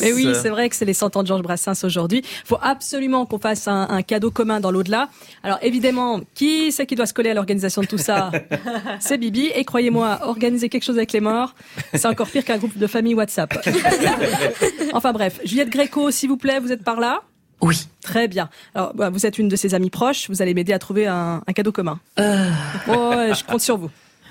Et oui, c'est vrai que c'est les 100 ans de Georges Brassens aujourd'hui. Il faut absolument qu'on fasse un cadeau commun dans l'au-delà. Alors évidemment, qui c'est qui doit se coller à l'organisation de tout ça? C'est Bibi. Et croyez-moi, organiser quelque chose avec les morts, c'est encore pire qu'un groupe de famille WhatsApp. Enfin bref, Juliette Gréco, s'il vous plaît, vous êtes par là? Oui. Très bien. Alors, vous êtes une de ses amies proches, vous allez m'aider à trouver un cadeau commun. Je compte sur vous.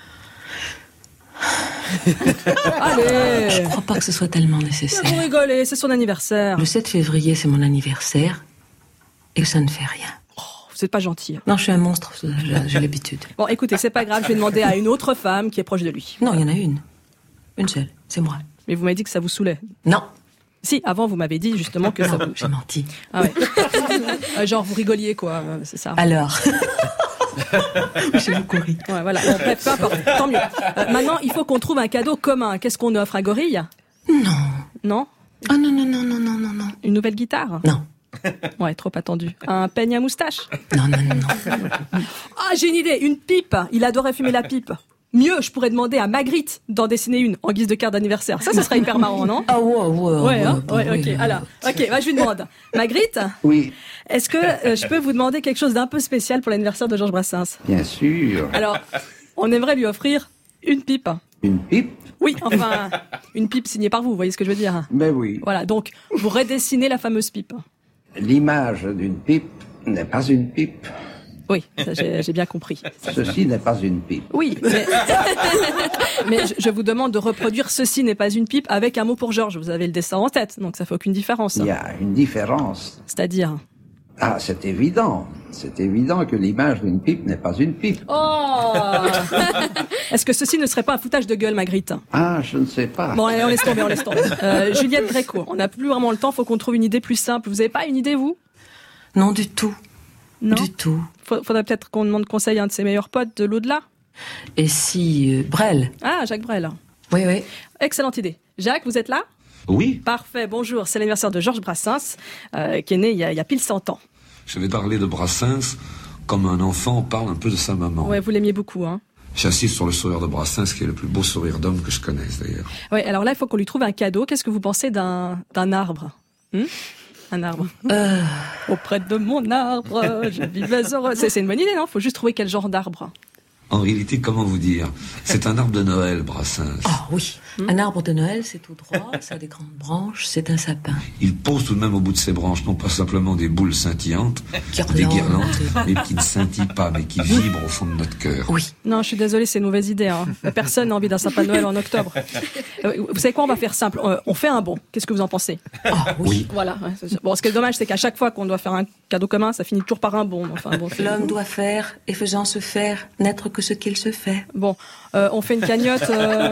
Allez. Je crois pas que ce soit tellement nécessaire. Vous rigolez, c'est son anniversaire. Le 7 février, c'est mon anniversaire. Et ça ne fait rien. Vous n'êtes pas gentil. Non, je suis un monstre, j'ai l'habitude. Bon, écoutez, c'est pas grave, je vais demander à une autre femme qui est proche de lui. Non, il y en a une. Une seule, c'est moi. Mais vous m'avez dit que ça vous saoulait. Non. Si, avant, vous m'avez dit justement que ça vous... J'ai menti. Ah ouais. Genre, vous rigoliez, quoi, c'est ça. Alors. J'ai beaucoup ri. Ouais, voilà. Bon, bref, peu importe. Tant mieux. Maintenant, il faut qu'on trouve un cadeau commun. Qu'est-ce qu'on offre à Gorille? Non. Non? Ah non, non, non, non, non, non, non. Une nouvelle guitare? Non. Ouais, trop attendu. Un peigne à moustache? Non, non, non, non. Ah, j'ai une idée. Une pipe. Il adorait fumer la pipe. Mieux, je pourrais demander à Magritte d'en dessiner une en guise de carte d'anniversaire. Ça serait hyper marrant, non? Ah ouais, ok. Alors, ok, je lui demande. Magritte? Oui. Est-ce que je peux vous demander quelque chose d'un peu spécial pour l'anniversaire de Georges Brassens? Bien sûr. Alors, on aimerait lui offrir une pipe. Une pipe? Oui, enfin, une pipe signée par vous, vous voyez ce que je veux dire? Ben oui. Voilà, donc, vous redessinez la fameuse pipe. L'image d'une pipe n'est pas une pipe. Oui, ça, j'ai bien compris. Ceci n'est pas une pipe. Oui, mais je vous demande de reproduire « Ceci n'est pas une pipe » avec un mot pour Georges. Vous avez le dessin en tête, donc ça fait aucune différence. Il y a une différence. C'est-à-dire? Ah, c'est évident. C'est évident que l'image d'une pipe n'est pas une pipe. Oh. Est-ce que ceci ne serait pas un foutage de gueule, Magritte? Ah, je ne sais pas. Bon, allez, on laisse tomber. Juliette Gréco, on n'a plus vraiment le temps, faut qu'on trouve une idée plus simple. Vous avez pas une idée, vous? Non, du tout. Non. Du tout. Faudrait peut-être qu'on demande conseil à un de ses meilleurs potes de l'au-delà. Et si Brel? Ah, Jacques Brel. Oui, oui. Excellente idée. Jacques, vous êtes là? Oui. Parfait, bonjour. C'est l'anniversaire de Georges Brassens, qui est né il y a pile 100 ans. Je vais parler de Brassens comme un enfant parle un peu de sa maman. Ouais, vous l'aimiez beaucoup, hein. J'assiste sur le sourire de Brassens, qui est le plus beau sourire d'homme que je connaisse, d'ailleurs. Ouais, alors là, il faut qu'on lui trouve un cadeau. Qu'est-ce que vous pensez d'un arbre? Un arbre. Auprès de mon arbre, je vivais heureux. C'est une bonne idée, non? Faut juste trouver quel genre d'arbre. En réalité, comment vous dire? C'est un arbre de Noël, Brassens. Ah oui. Un arbre de Noël, c'est tout droit, ça a des grandes branches, c'est un sapin. Il pose tout de même au bout de ses branches, non pas simplement des boules scintillantes, des guirlandes, mais qui ne scintillent pas, mais qui vibrent au fond de notre cœur. Oui. Non, je suis désolée, c'est une mauvaise idée. Hein. Personne n'a envie d'un sapin de Noël en octobre. Vous savez quoi, on va faire simple. On fait un bon. Qu'est-ce que vous en pensez? Ah oui. Voilà. Ouais, bon, ce qui est dommage, c'est qu'à chaque fois qu'on doit faire un cadeau commun, ça finit toujours par un bon. Enfin, bon, l'homme doit faire, et faisant se faire, n'être que ce qu'il se fait. Bon, on fait une cagnotte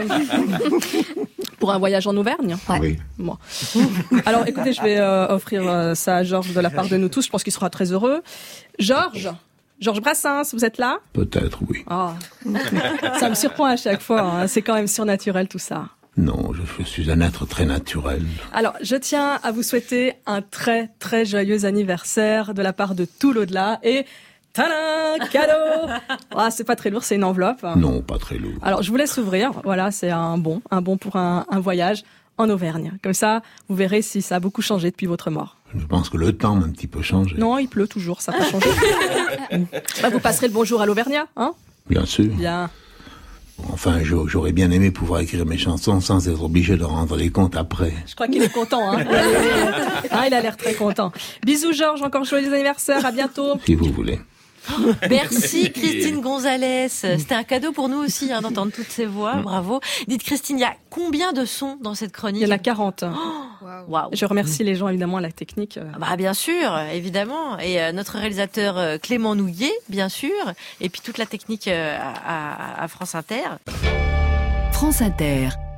pour un voyage en Auvergne. Ouais. Oui. Bon. Alors, écoutez, je vais offrir ça à Georges de la part de nous tous. Je pense qu'il sera très heureux. Georges Brassens, vous êtes là? Peut-être, oui. Oh. Ça me surprend à chaque fois. Hein. C'est quand même surnaturel tout ça. Non, je suis un être très naturel. Alors, je tiens à vous souhaiter un très, très joyeux anniversaire de la part de tout l'au-delà. Et tadam, cadeau. Ah, c'est pas très lourd, c'est une enveloppe. Non, pas très lourd. Alors, je vous laisse ouvrir. Voilà, c'est un bon pour un voyage en Auvergne. Comme ça, vous verrez si ça a beaucoup changé depuis votre mort. Je pense que le temps m'a un petit peu changé. Non, il pleut toujours, ça n'a pas changé. Vous passerez le bonjour à l'Auvergnat, hein? Bien sûr. Bien. Enfin, j'aurais bien aimé pouvoir écrire mes chansons sans être obligé de rendre les comptes après. Je crois qu'il est content, hein. Il a l'air très content. Bisous Georges, encore joyeux anniversaire, à bientôt. Si vous voulez. Merci Christine Gonzalez. C'était un cadeau pour nous aussi d'entendre toutes ces voix. Bravo. Dites Christine, il y a combien de sons dans cette chronique? Il y en a 40. Wow. Je remercie les gens évidemment à la technique. Bien sûr, évidemment. Et notre réalisateur Clément Nouillet, bien sûr. Et puis toute la technique à France Inter. France Inter.